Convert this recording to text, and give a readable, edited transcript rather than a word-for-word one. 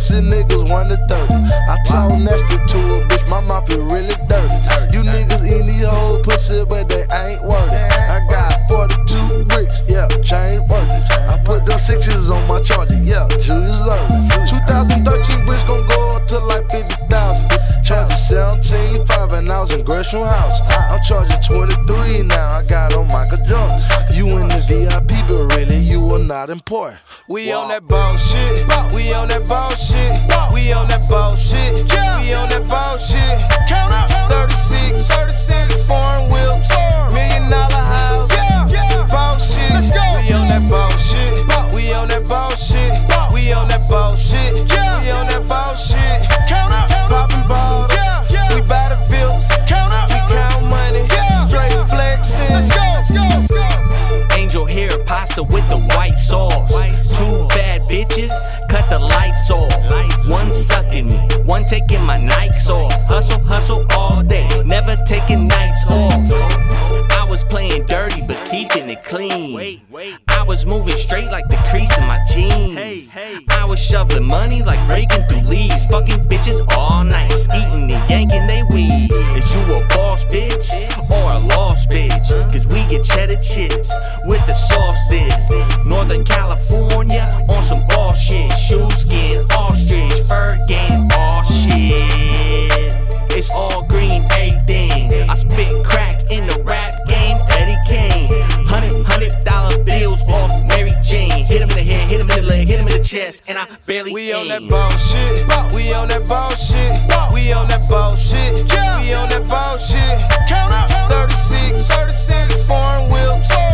pussy niggas 1 to 30. I talk nasty to a bitch, my mouth is really dirty. You niggas eat these whole pussy, but they ain't worth it. I got 42 bricks, yeah, chain worth it. I put them 6s on my charger, yeah, you deserve it. 2013 bricks gon' go up to like 50,000. Charging 17.5 and I was in Gresham House. I'm charging 23 now, I got on Michael Jordan. You in the VIP, but really you are not important. We on that bullshit. We on that bullshit. We on that bullshit. We on that bullshit. Count up 36 foreign whips, $1 million house. Bullshit. Let's go. We on that bullshit. We on that bullshit. We on that bullshit. We on that bullshit. Count up. Popping balls. We buy the Vips. Count up. We count money. Straight flexing. Let's go. Angel hair pasta with the white sauce. 2 bad bitches, cut the lights off. One sucking me, one taking my Nikes off. Hustle all day, never taking nights off. I was playing dirty but keeping it clean. I was moving straight like the crease in my jeans. I was shoveling money like raking through leaves. Fucking bitches all night, eating and yanking they weeds. Is you a boss bitch or a lost bitch? Cause we get cheddar chips with the sauce dip. Northern California on some all shit. Shoe skin, ostrich, fur game, all shit. It's all green, everything. I spit crack in the rap game, Eddie Kane. $100 bills off Mary Jane. Hit him in the head, hit him in the leg, hit him in the chest, and I barely We aim. on that bullshit. We on that bullshit. We on that bullshit. We on that bullshit. Count up 36 foreign whips.